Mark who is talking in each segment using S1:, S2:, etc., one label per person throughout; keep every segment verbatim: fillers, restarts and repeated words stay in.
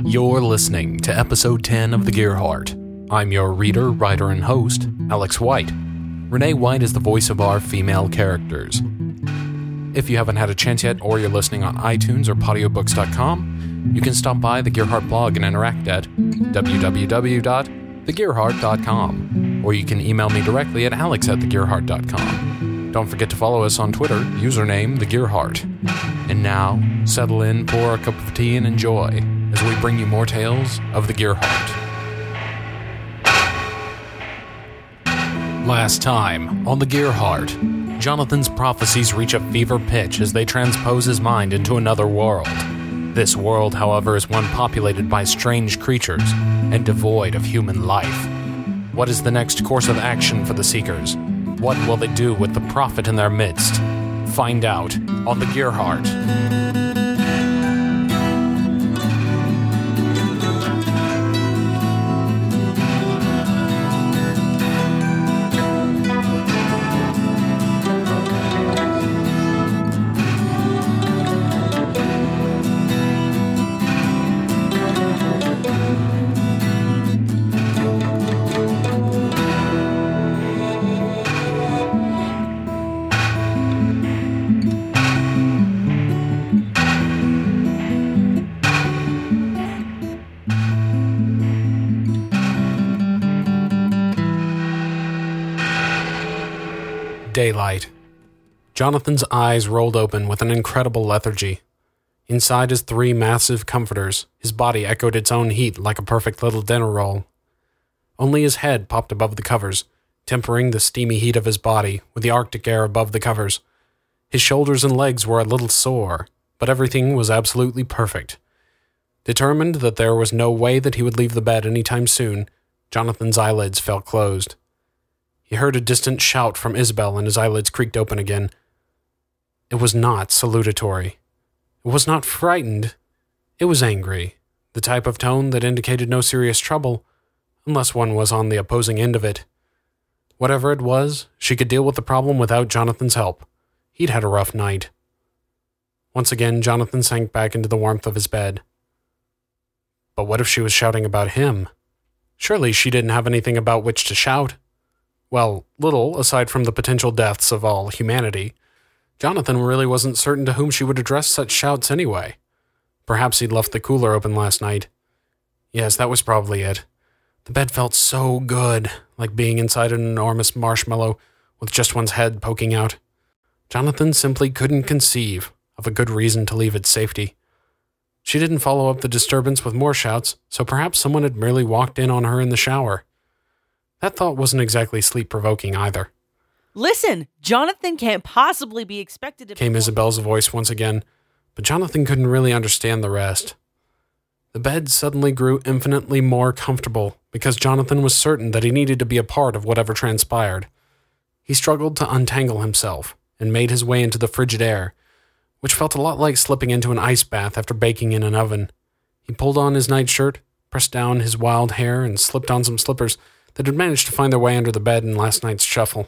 S1: You're listening to episode ten of The Gearheart. I'm your reader, writer, and host, Alex White. Renee White is the voice of our female characters. If you haven't had a chance yet, or you're listening on iTunes or Podiobooks dot com, you can stop by the Gearheart blog and interact at w w w dot the gearheart dot com, or you can email me directly at alex at the gearheart dot com. Don't forget to follow us on Twitter, username The Gearheart. And now, settle in, pour a cup of tea, and enjoy as we bring you more tales of The Gearheart. Last time on The Gearheart, Jonathan's prophecies reach a fever pitch as they transpose his mind into another world. This world, however, is one populated by strange creatures and devoid of human life. What is the next course of action for the Seekers? What will they do with the prophet in their midst? Find out on The Gearheart. Daylight. Jonathan's eyes rolled open with an incredible lethargy. Inside his three massive comforters, his body echoed its own heat like a perfect little dinner roll. Only his head popped above the covers, tempering the steamy heat of his body with the Arctic air above the covers. His shoulders and legs were a little sore, but everything was absolutely perfect. Determined that there was no way that he would leave the bed any time soon, Jonathan's eyelids fell closed. He heard a distant shout from Isabel and his eyelids creaked open again. It was not salutatory. It was not frightened. It was angry, the type of tone that indicated no serious trouble, unless one was on the opposing end of it. Whatever it was, she could deal with the problem without Jonathan's help. He'd had a rough night. Once again, Jonathan sank back into the warmth of his bed. But what if she was shouting about him? Surely she didn't have anything about which to shout. Well, little, aside from the potential deaths of all humanity. Jonathan really wasn't certain to whom she would address such shouts anyway. Perhaps he'd left the cooler open last night. Yes, that was probably it. The bed felt so good, like being inside an enormous marshmallow with just one's head poking out. Jonathan simply couldn't conceive of a good reason to leave its safety. She didn't follow up the disturbance with more shouts, so perhaps someone had merely walked in on her in the shower. That thought wasn't exactly sleep-provoking either.
S2: Listen, Jonathan can't possibly be expected to...
S1: Came Isabel's voice once again, but Jonathan couldn't really understand the rest. The bed suddenly grew infinitely more comfortable because Jonathan was certain that he needed to be a part of whatever transpired. He struggled to untangle himself and made his way into the frigid air, which felt a lot like slipping into an ice bath after baking in an oven. He pulled on his nightshirt, pressed down his wild hair, and slipped on some slippers that had managed to find their way under the bed in last night's shuffle.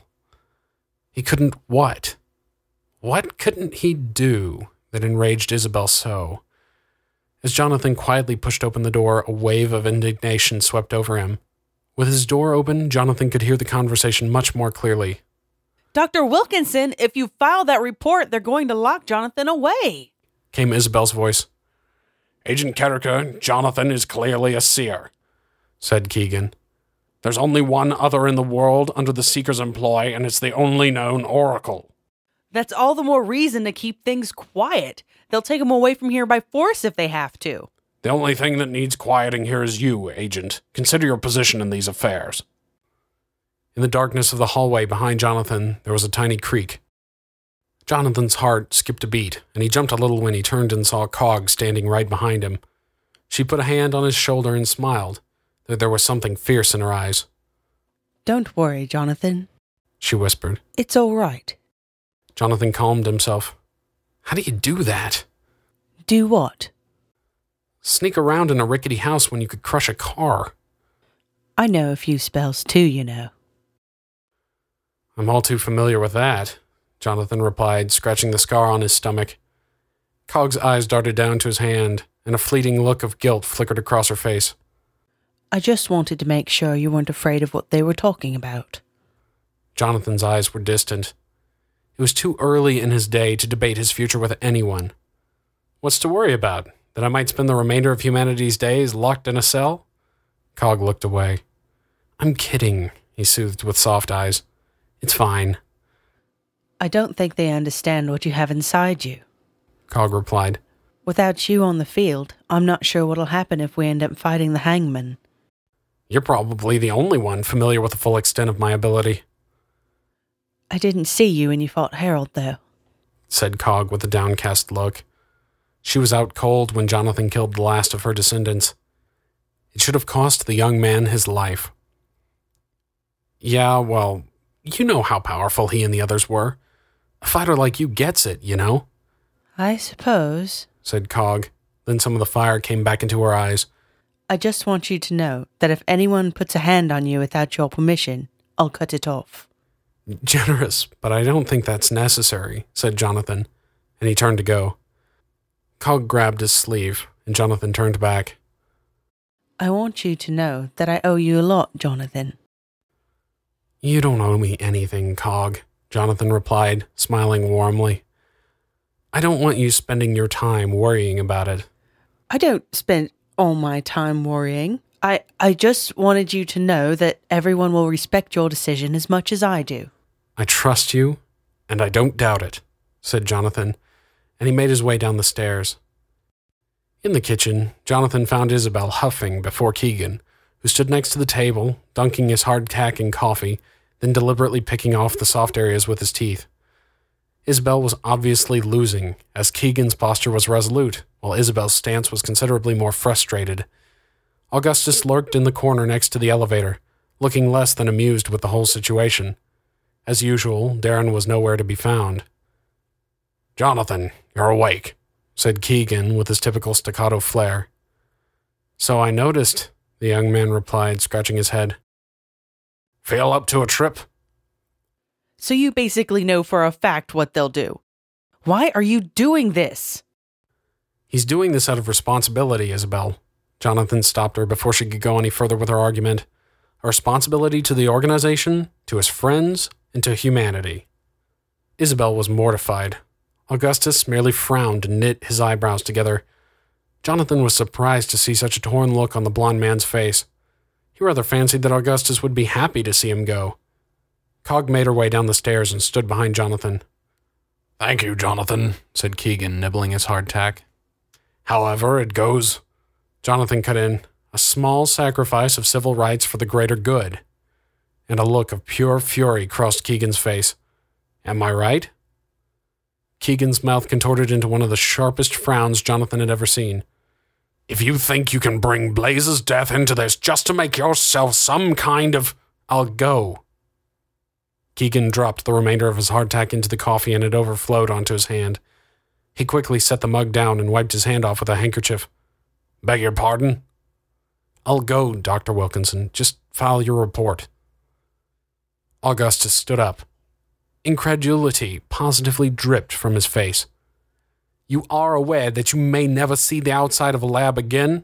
S1: He couldn't what? What couldn't he do that enraged Isabel so? As Jonathan quietly pushed open the door, a wave of indignation swept over him. With his door open, Jonathan could hear the conversation much more clearly.
S2: Doctor Wilkinson, if you file that report, they're going to lock Jonathan away,
S1: came Isabel's voice. Agent Carricker, Jonathan is clearly a seer, said Keegan. There's only one other in the world under the Seeker's employ, and it's the only known Oracle.
S2: That's all the more reason to keep things quiet. They'll take him away from here by force if they have to.
S1: The only thing that needs quieting here is you, Agent. Consider your position in these affairs. In the darkness of the hallway behind Jonathan, there was a tiny creak. Jonathan's heart skipped a beat, and he jumped a little when he turned and saw Cog standing right behind him. She put a hand on his shoulder and smiled. There was something fierce in her eyes.
S2: Don't worry, Jonathan,
S1: she whispered.
S2: It's all right.
S1: Jonathan calmed himself. How do you do that?
S2: Do what?
S1: Sneak around in a rickety house when you could crush a car.
S2: I know a few spells too, you know.
S1: I'm all too familiar with that, Jonathan replied, scratching the scar on his stomach. Cog's eyes darted down to his hand, and a fleeting look of guilt flickered across her face.
S2: I just wanted to make sure you weren't afraid of what they were talking about.
S1: Jonathan's eyes were distant. It was too early in his day to debate his future with anyone. What's to worry about? That I might spend the remainder of humanity's days locked in a cell? Cog looked away. I'm kidding, he soothed with soft eyes. It's fine.
S2: I don't think they understand what you have inside you,
S1: Cog replied.
S2: Without you on the field, I'm not sure what'll happen if we end up fighting the hangman.
S1: You're probably the only one familiar with the full extent of my ability.
S2: I didn't see you when you fought Harold, though,
S1: said Cog with a downcast look. She was out cold when Jonathan killed the last of her descendants. It should have cost the young man his life. Yeah, well, you know how powerful he and the others were. A fighter like you gets it, you know?
S2: I suppose,
S1: said Cog. Then some of the fire came back into her eyes.
S2: I just want you to know that if anyone puts a hand on you without your permission, I'll cut it off.
S1: Generous, but I don't think that's necessary, said Jonathan, and he turned to go. Cog grabbed his sleeve, and Jonathan turned back.
S2: I want you to know that I owe you a lot, Jonathan.
S1: You don't owe me anything, Cog, Jonathan replied, smiling warmly. I don't want you spending your time worrying about it.
S2: I don't spend all my time worrying. I, I just wanted you to know that everyone will respect your decision as much as I do.
S1: I trust you, and I don't doubt it, said Jonathan, and he made his way down the stairs. In the kitchen, Jonathan found Isabel huffing before Keegan, who stood next to the table, dunking his hardtack in coffee, then deliberately picking off the soft areas with his teeth. Isabel was obviously losing, as Keegan's posture was resolute, while Isabel's stance was considerably more frustrated. Augustus lurked in the corner next to the elevator, looking less than amused with the whole situation. As usual, Darren was nowhere to be found. Jonathan, you're awake, said Keegan with his typical staccato flair. So I noticed, the young man replied, scratching his head. Feel up to a trip?
S2: So you basically know for a fact what they'll do. Why are you doing this?
S1: He's doing this out of responsibility, Isabel. Jonathan stopped her before she could go any further with her argument. A responsibility to the organization, to his friends, and to humanity. Isabel was mortified. Augustus merely frowned and knit his eyebrows together. Jonathan was surprised to see such a torn look on the blond man's face. He rather fancied that Augustus would be happy to see him go. Cog made her way down the stairs and stood behind Jonathan. Thank you, Jonathan, said Keegan, nibbling his hardtack. However it goes, Jonathan cut in, a small sacrifice of civil rights for the greater good. And a look of pure fury crossed Keegan's face. Am I right? Keegan's mouth contorted into one of the sharpest frowns Jonathan had ever seen. If you think you can bring Blaze's death into this just to make yourself some kind of... I'll go. Keegan dropped the remainder of his hardtack into the coffee and it overflowed onto his hand. He quickly set the mug down and wiped his hand off with a handkerchief. Beg your pardon? I'll go, Doctor Wilkinson. Just file your report. Augustus stood up. Incredulity positively dripped from his face. You are aware that you may never see the outside of a lab again?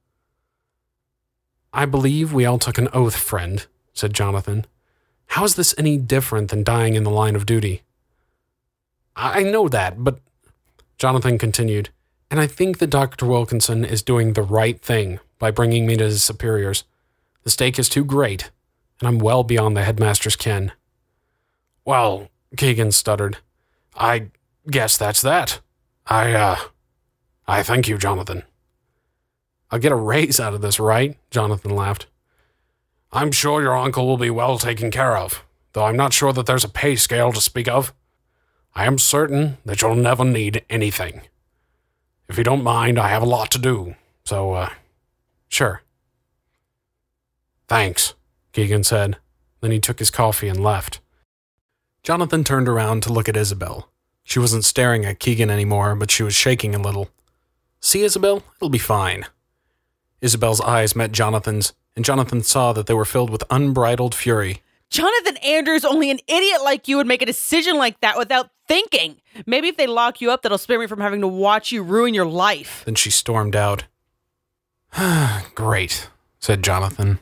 S1: I believe we all took an oath, friend, said Jonathan. How is this any different than dying in the line of duty? I know that, but... Jonathan continued, and I think that Doctor Wilkinson is doing the right thing by bringing me to his superiors. The stake is too great, and I'm well beyond the headmaster's ken. Well, Keegan stuttered, I guess that's that. I, uh, I thank you, Jonathan. I'll get a raise out of this, right? Jonathan laughed. I'm sure your uncle will be well taken care of, though I'm not sure that there's a pay scale to speak of. I am certain that you'll never need anything. If you don't mind, I have a lot to do, so, uh, sure. Thanks, Keegan said. Then he took his coffee and left. Jonathan turned around to look at Isabel. She wasn't staring at Keegan anymore, but she was shaking a little. See, Isabel? It'll be fine. Isabel's eyes met Jonathan's, and Jonathan saw that they were filled with unbridled fury.
S2: Jonathan Andrews, only an idiot like you would make a decision like that without thinking? Maybe if they lock you up, that'll spare me from having to watch you ruin your life.
S1: Then she stormed out. Great, said Jonathan.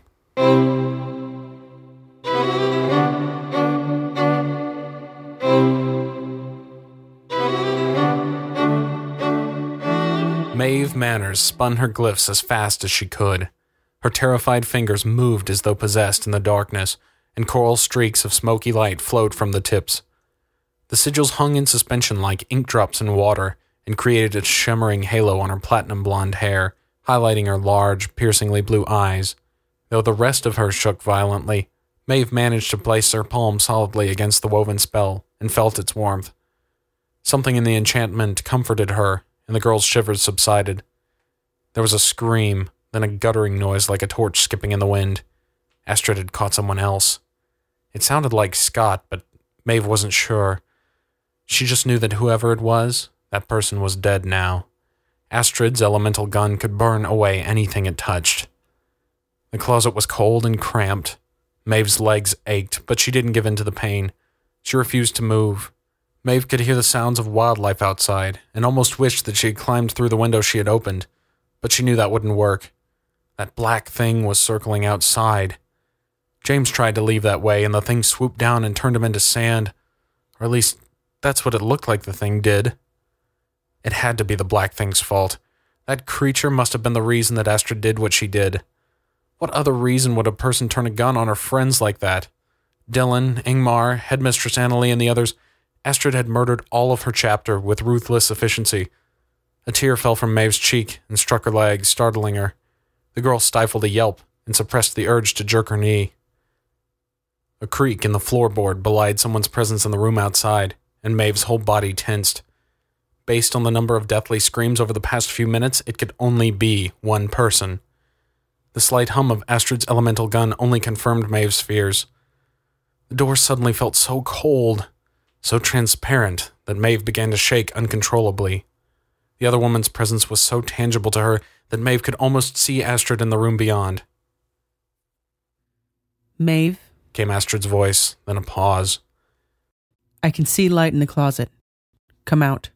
S1: Maeve Manners spun her glyphs as fast as she could. Her terrified fingers moved as though possessed in the darkness, and coral streaks of smoky light flowed from the tips. The sigils hung in suspension like ink drops in water and created a shimmering halo on her platinum blonde hair, highlighting her large, piercingly blue eyes. Though the rest of her shook violently, Maeve managed to place her palm solidly against the woven spell and felt its warmth. Something in the enchantment comforted her, and the girl's shivers subsided. There was a scream, then a guttering noise like a torch skipping in the wind. Astrid had caught someone else. It sounded like Scott, but Maeve wasn't sure. She just knew that whoever it was, that person was dead now. Astrid's elemental gun could burn away anything it touched. The closet was cold and cramped. Maeve's legs ached, but she didn't give in to the pain. She refused to move. Maeve could hear the sounds of wildlife outside, and almost wished that she had climbed through the window she had opened, but she knew that wouldn't work. That black thing was circling outside. James tried to leave that way, and the thing swooped down and turned him into sand. Or at least, that's what it looked like the thing did. It had to be the black thing's fault. That creature must have been the reason that Astrid did what she did. What other reason would a person turn a gun on her friends like that? Dylan, Ingmar, Headmistress Annalie, and the others. Astrid had murdered all of her chapter with ruthless efficiency. A tear fell from Maeve's cheek and struck her leg, startling her. The girl stifled a yelp and suppressed the urge to jerk her knee. A creak in the floorboard belied someone's presence in the room outside, and Maeve's whole body tensed. Based on the number of deathly screams over the past few minutes, it could only be one person. The slight hum of Astrid's elemental gun only confirmed Maeve's fears. The door suddenly felt so cold, so transparent, that Maeve began to shake uncontrollably. The other woman's presence was so tangible to her that Maeve could almost see Astrid in the room beyond.
S2: Maeve,
S1: came Astrid's voice, then a pause.
S2: I can see light in the closet. Come out.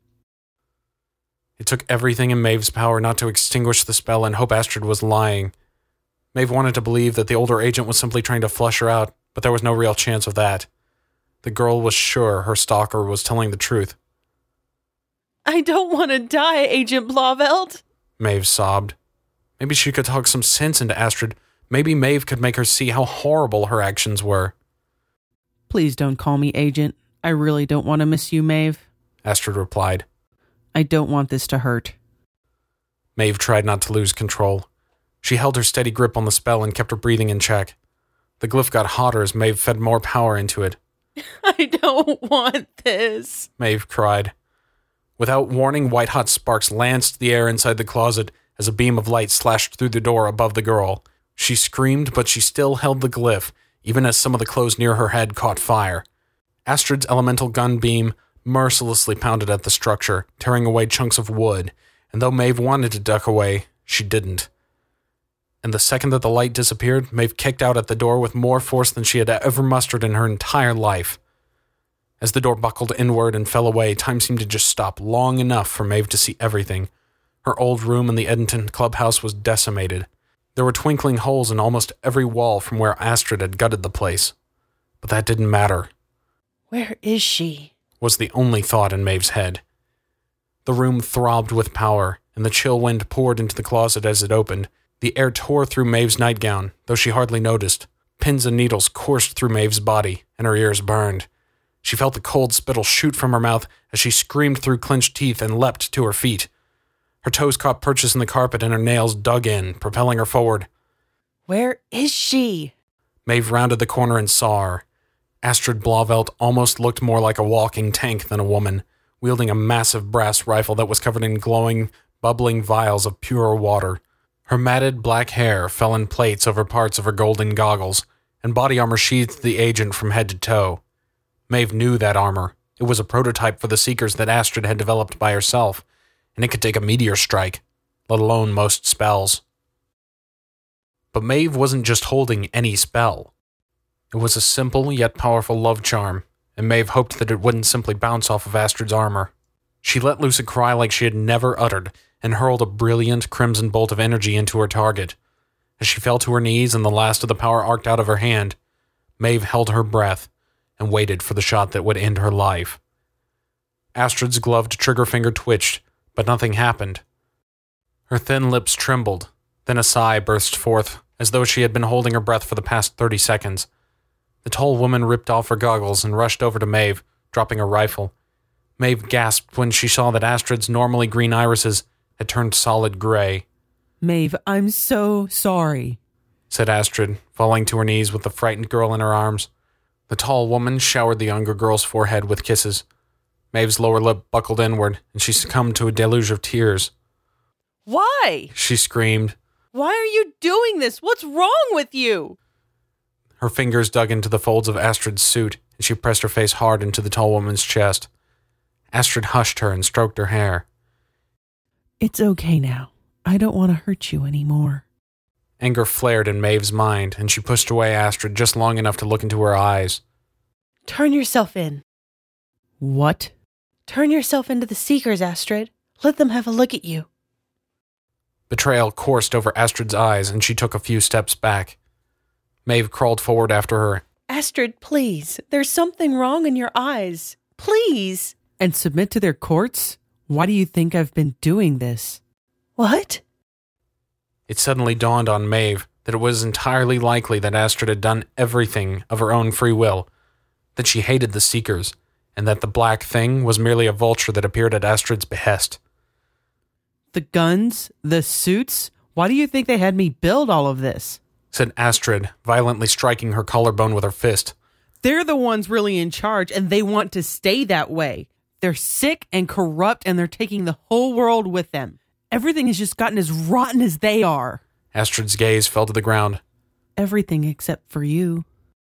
S1: It took everything in Maeve's power not to extinguish the spell and hope Astrid was lying. Maeve wanted to believe that the older agent was simply trying to flush her out, but there was no real chance of that. The girl was sure her stalker was telling the truth.
S2: I don't want to die, Agent Blauvelt,
S1: Maeve sobbed. Maybe she could talk some sense into Astrid. Maybe Maeve could make her see how horrible her actions were.
S2: Please don't call me Agent. I really don't want to miss you, Maeve,
S1: Astrid replied.
S2: I don't want this to hurt.
S1: Maeve tried not to lose control. She held her steady grip on the spell and kept her breathing in check. The glyph got hotter as Maeve fed more power into it.
S2: I don't want this,
S1: Maeve cried. Without warning, white-hot sparks lanced the air inside the closet as a beam of light slashed through the door above the girl. She screamed, but she still held the glyph, even as some of the clothes near her head caught fire. Astrid's elemental gun beam mercilessly pounded at the structure, tearing away chunks of wood, and though Maeve wanted to duck away, she didn't. And the second that the light disappeared, Maeve kicked out at the door with more force than she had ever mustered in her entire life. As the door buckled inward and fell away, time seemed to just stop long enough for Maeve to see everything. Her old room in the Edenton clubhouse was decimated. There were twinkling holes in almost every wall from where Astrid had gutted the place. But that didn't matter.
S2: Where is she?
S1: Was the only thought in Maeve's head. The room throbbed with power, and the chill wind poured into the closet as it opened. The air tore through Maeve's nightgown, though she hardly noticed. Pins and needles coursed through Maeve's body, and her ears burned. She felt the cold spittle shoot from her mouth as she screamed through clenched teeth and leapt to her feet. Her toes caught purchase in the carpet and her nails dug in, propelling her forward.
S2: Where is she?
S1: Maeve rounded the corner and saw her. Astrid Blauvelt almost looked more like a walking tank than a woman, wielding a massive brass rifle that was covered in glowing, bubbling vials of pure water. Her matted black hair fell in plaits over parts of her golden goggles, and body armor sheathed the agent from head to toe. Maeve knew that armor. It was a prototype for the Seekers that Astrid had developed by herself, and it could take a meteor strike, let alone most spells. But Maeve wasn't just holding any spell. It was a simple yet powerful love charm, and Maeve hoped that it wouldn't simply bounce off of Astrid's armor. She let loose a cry like she had never uttered, and hurled a brilliant crimson bolt of energy into her target. As she fell to her knees and the last of the power arced out of her hand, Maeve held her breath and waited for the shot that would end her life. Astrid's gloved trigger finger twitched, but nothing happened. Her thin lips trembled, then a sigh burst forth, as though she had been holding her breath for the past thirty seconds. The tall woman ripped off her goggles and rushed over to Maeve, dropping her rifle. Maeve gasped when she saw that Astrid's normally green irises had turned solid gray.
S3: Maeve, I'm so sorry,
S1: said Astrid, falling to her knees with the frightened girl in her arms. The tall woman showered the younger girl's forehead with kisses. Maeve's lower lip buckled inward, and she succumbed to a deluge of tears.
S2: Why?
S1: She screamed.
S2: Why are you doing this? What's wrong with you?
S1: Her fingers dug into the folds of Astrid's suit, and she pressed her face hard into the tall woman's chest. Astrid hushed her and stroked her hair.
S3: It's okay now. I don't want to hurt you anymore.
S1: Anger flared in Maeve's mind, and she pushed away Astrid just long enough to look into her eyes.
S2: Turn yourself in.
S3: What?
S2: Turn yourself into the Seekers, Astrid. Let them have a look at you.
S1: Betrayal coursed over Astrid's eyes, and she took a few steps back. Maeve crawled forward after her.
S2: Astrid, please. There's something wrong in your eyes. Please.
S3: And submit to their courts? Why do you think I've been doing this?
S2: What?
S1: It suddenly dawned on Maeve that it was entirely likely that Astrid had done everything of her own free will, that she hated the Seekers, and that the black thing was merely a vulture that appeared at Astrid's behest.
S3: The guns? The suits? Why do you think they had me build all of this?
S1: Said Astrid, violently striking her collarbone with her fist.
S3: They're the ones really in charge, and they want to stay that way. They're sick and corrupt, and they're taking the whole world with them. Everything has just gotten as rotten as they are.
S1: Astrid's gaze fell to the ground.
S3: Everything except for you.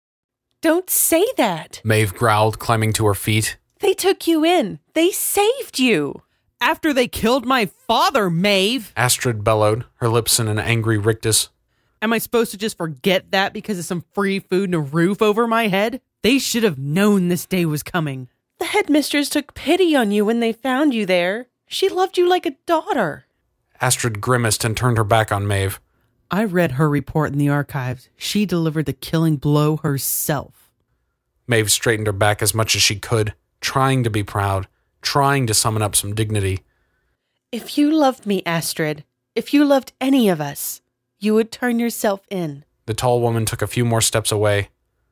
S2: Don't say that.
S1: Maeve growled, climbing to her feet.
S2: They took you in. They saved you.
S3: After they killed my father, Maeve.
S1: Astrid bellowed, her lips in an angry rictus.
S3: Am I supposed to just forget that because of some free food and a roof over my head? They should have known this day was coming.
S2: The headmistress took pity on you when they found you there. She loved you like a daughter.
S1: Astrid grimaced and turned her back on Maeve.
S3: I read her report in the archives. She delivered the killing blow herself.
S1: Maeve straightened her back as much as she could, trying to be proud, trying to summon up some dignity.
S2: If you loved me, Astrid, if you loved any of us, you would turn yourself in.
S1: The tall woman took a few more steps away.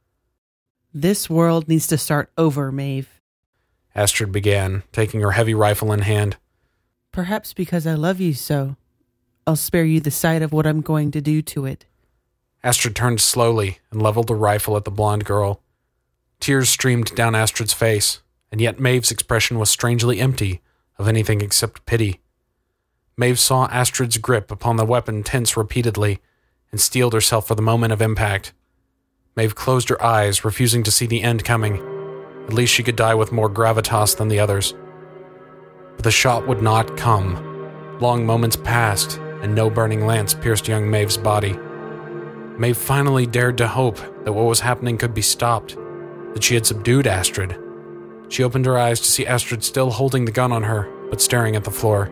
S3: This world needs to start over, Maeve.
S1: Astrid began, taking her heavy rifle in hand.
S3: Perhaps because I love you so, I'll spare you the sight of what I'm going to do to it.
S1: Astrid turned slowly and leveled the rifle at the blonde girl. Tears streamed down Astrid's face, and yet Maeve's expression was strangely empty of anything except pity. Maeve saw Astrid's grip upon the weapon tense repeatedly, and steeled herself for the moment of impact. Maeve closed her eyes, refusing to see the end coming. At least she could die with more gravitas than the others. But the shot would not come. Long moments passed, and no burning lance pierced young Maeve's body. Maeve finally dared to hope that what was happening could be stopped, that she had subdued Astrid. She opened her eyes to see Astrid still holding the gun on her, but staring at the floor.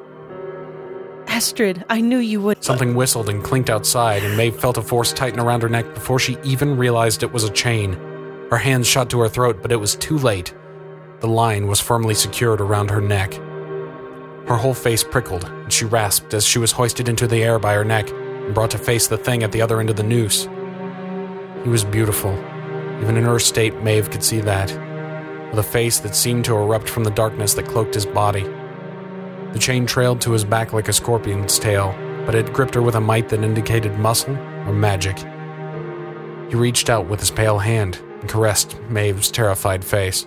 S2: Astrid, I knew you would.
S1: Something whistled and clinked outside, and Maeve felt a force tighten around her neck before she even realized it was a chain. Her hands shot to her throat, but it was too late. The line was firmly secured around her neck. Her whole face prickled, and she rasped as she was hoisted into the air by her neck and brought to face the thing at the other end of the noose. He was beautiful. Even in her state, Maeve could see that, with a face that seemed to erupt from the darkness that cloaked his body. The chain trailed to his back like a scorpion's tail, but it gripped her with a might that indicated muscle or magic. He reached out with his pale hand and caressed Maeve's terrified face.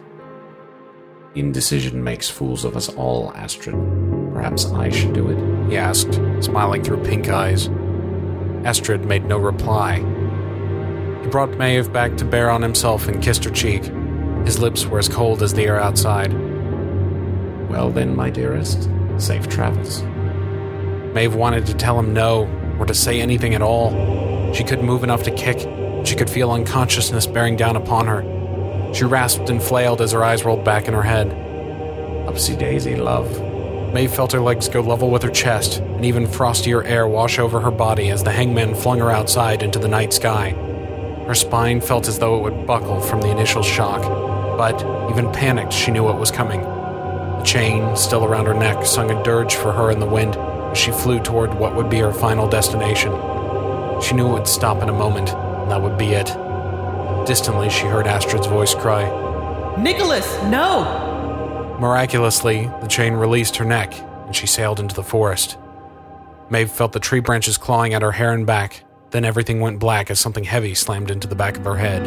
S4: Indecision makes fools of us all, Astrid. Perhaps I should do it?
S1: He asked, smiling through pink eyes. Astrid made no reply. He brought Maeve back to bear on himself and kissed her cheek. His lips were as cold as the air outside.
S4: Well then, my dearest, safe travels.
S1: Maeve wanted to tell him no, or to say anything at all. She couldn't move enough to kick. She could feel unconsciousness bearing down upon her. She rasped and flailed as her eyes rolled back in her head.
S4: Upsy daisy, love.
S1: Maeve felt her legs go level with her chest, and even frostier air wash over her body as the hangman flung her outside into the night sky. Her spine felt as though it would buckle from the initial shock, but, even panicked, she knew what was coming. The chain, still around her neck, sung a dirge for her in the wind as she flew toward what would be her final destination. She knew it would stop in a moment, and that would be it. Distantly, she heard Astrid's voice cry,
S3: Nicholas, no!
S1: Miraculously, the chain released her neck, and she sailed into the forest. Maeve felt the tree branches clawing at her hair and back, then everything went black as something heavy slammed into the back of her head.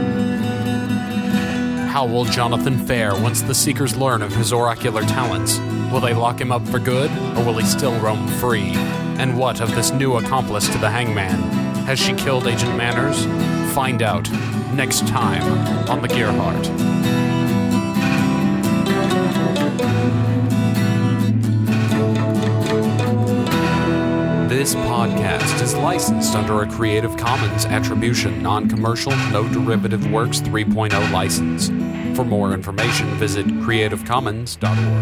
S1: How will Jonathan fare once the Seekers learn of his oracular talents? Will they lock him up for good, or will he still roam free? And what of this new accomplice to the hangman? Has she killed Agent Manners? Find out next time on The Gearheart. This podcast is licensed under a Creative Commons Attribution, Non-Commercial, No Derivative Works three point oh license. For more information, visit creative commons dot org.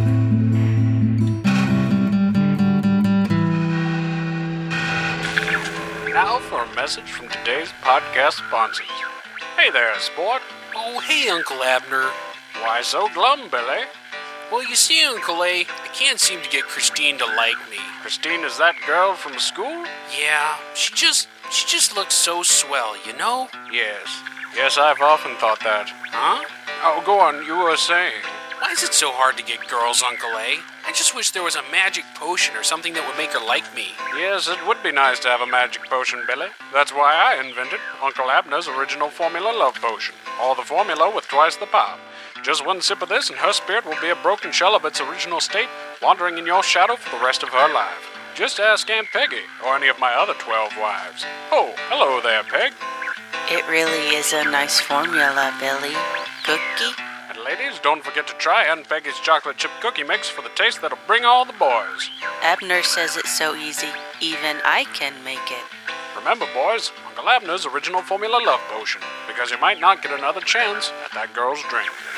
S5: Now for a message from today's podcast sponsors. Hey there, sport.
S6: Oh, hey, Uncle Abner.
S5: Why so glum, Billy?
S6: Well, you see, Uncle A, I can't seem to get Christine to like me.
S5: Christine is that girl from school?
S6: Yeah, she just, she just looks so swell, you know?
S5: Yes. Yes, I've often thought that.
S6: Huh?
S5: Oh, go on, you were saying.
S6: Why is it so hard to get girls, Uncle A? I just wish there was a magic potion or something that would make her like me.
S5: Yes, it would be nice to have a magic potion, Billy. That's why I invented Uncle Abner's original formula love potion. Or the formula with twice the power. Just one sip of this and her spirit will be a broken shell of its original state, wandering in your shadow for the rest of her life. Just ask Aunt Peggy, or any of my other twelve wives. Oh, hello there, Peg.
S7: It really is a nice formula, Billy. Cookie?
S5: And ladies, don't forget to try Aunt Peggy's chocolate chip cookie mix for the taste that'll bring all the boys.
S7: Abner says it's so easy, even I can make it.
S5: Remember, boys, Uncle Abner's original formula love potion, because you might not get another chance at that girl's drink.